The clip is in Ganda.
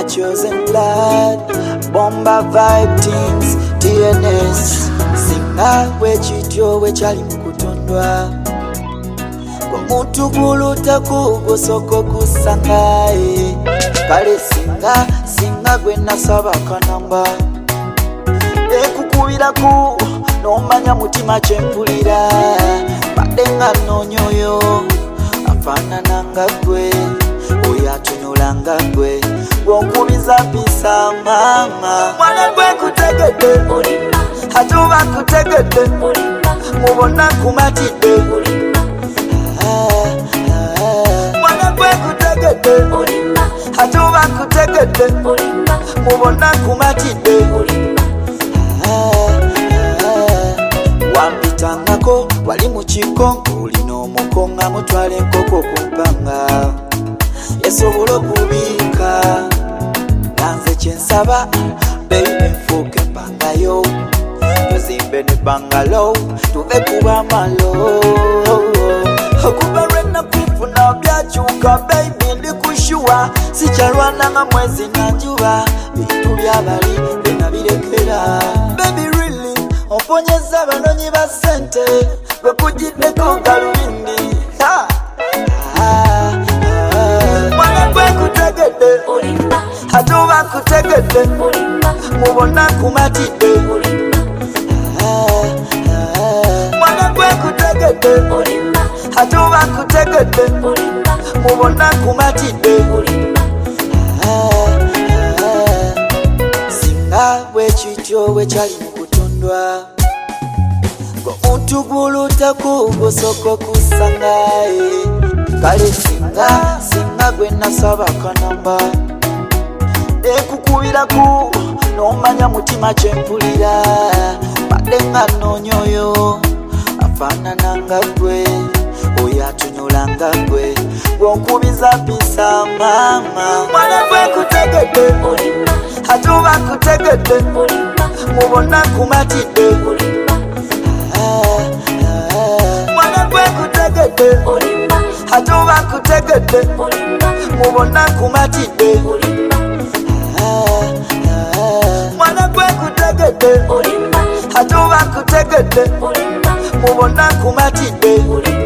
chosen blood, bomba vibe things, TNS. Singa wechityo wechali mukutondwa. Kwa muntu guluta kugosoko kusangaye. Kale singa gwe nasaba kanamba. Ekukubiraku nomanya mutima kyempulira. Badenga nonyoyo afaanana nga gwe. Oyo atunula gwe. Gonkubiza pisa mama. Mwana gwe kutegedde. Atuba kutegedde. Mubona kumatidde. Mwana gwe kutegedde. Atuba kutegedde. Mubona kumatidde. Wampitangako wali mu kikonko olina omukonga mutwala enkoko ku mpanga. Yasobola okubiika nanze kyensaba baby nfuuke mpangayo tuzimbe ne bangalo tuve kuba malo okuba lwenna kwifuna byakyuka baby ndi kushuwa sikyalwana nga mwezi na njuba bintu byabali bena birekera baby really omponyeza abanonyi ba ssente bwe kugiddeko galubindi Atuba kutegedde. Mubona kumatidde. Mwana gwe kutegedde. Atuba kutegedde. Mubona kumatidde. Singa wechityo wechali mukutondwa. Omuntu guluta kugosoko kusangaye. Kale singa gwe nasaba kanamba. Ekukubiraku nomanya mutima kyempulira. Badenga nonyoyo afaanana nga gwe. Oyo atunula nga gwe. Gonkubiza pisa mama. Mwana gwe kutegedde. Atuba kutegedde. Mubona kumatidde. Mwana gwe kutegedde. Atuba kutegedde. Mubona kumatidde. Mwana gwe kutegedde. Atuba kutegedde. Mubona kumatidde.